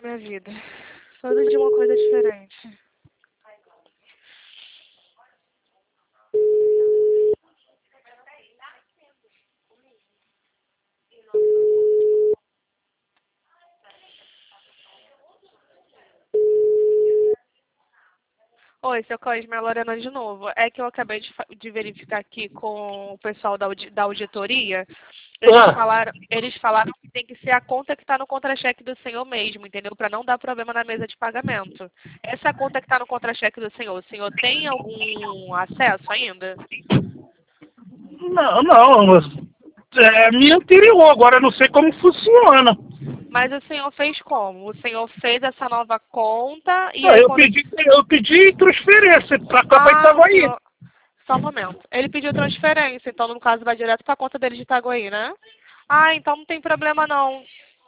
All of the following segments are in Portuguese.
minha vida. Todo dia uma coisa diferente. Oi, seu Cosme, é a Lorena de novo. É que eu acabei de verificar aqui com o pessoal da auditoria. Eles falaram que tem que ser a conta que está no contra-cheque do senhor mesmo, entendeu? Para não dar problema na mesa de pagamento. Essa conta que está no contra-cheque do senhor, o senhor tem algum acesso ainda? Não, mas é minha anterior, agora eu não sei como funciona. Mas o senhor fez como? O senhor fez essa nova conta e Não, aí eu quando... pedi transferência para cá para Itaguaí. Só um momento. Ele pediu transferência, então no caso vai direto para a conta dele de Itaguaí, né? Ah, então não tem problema não.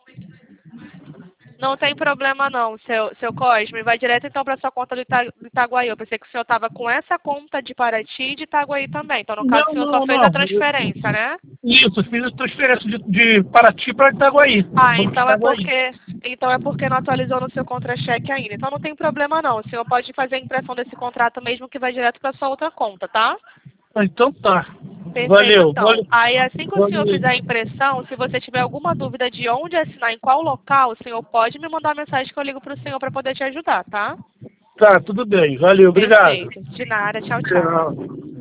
Não tem problema não, seu Cosme. Vai direto então para sua conta do Itaguaí. Eu pensei que o senhor estava com essa conta de Paraty e de Itaguaí também. Então, no caso, o senhor só fez a Não. transferência, né? Isso, eu fiz a transferência de Paraty para Itaguaí. Ah, Banco de então é Itaguaí. porque não atualizou no seu contra-cheque ainda. Então não tem problema não. O senhor pode fazer a impressão desse contrato mesmo que vai direto para sua outra conta, tá? Então tá. Perfeito, Valeu. então. Aí, assim que o senhor Valeu. fizer a impressão, se você tiver alguma dúvida de onde assinar, em qual local, o senhor pode me mandar uma mensagem que eu ligo para o senhor para poder te ajudar, tá? Tá, tudo bem. Valeu, obrigado. Perfeito. De nada. Tchau, tchau. Tchau.